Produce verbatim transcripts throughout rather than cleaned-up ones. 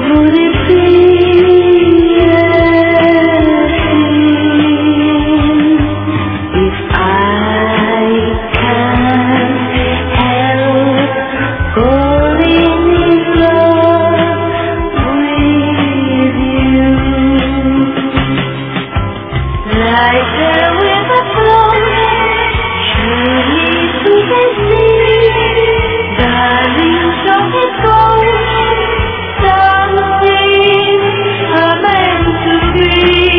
Would it be anything if I can't help falling in love with you? Like the river flows surely to the sea, darling, so it goes. Something are meant to be.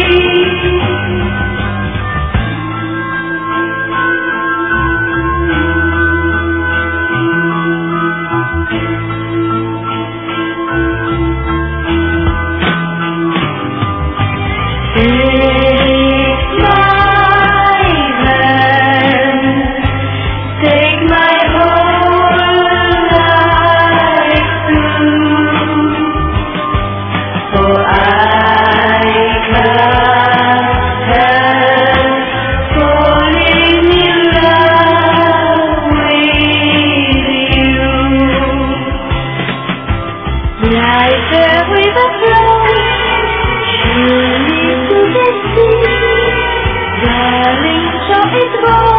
Take my hand, take my whole life through, for I can't help falling in love with you. Like the river flows surely to the sea, darling, so it goes.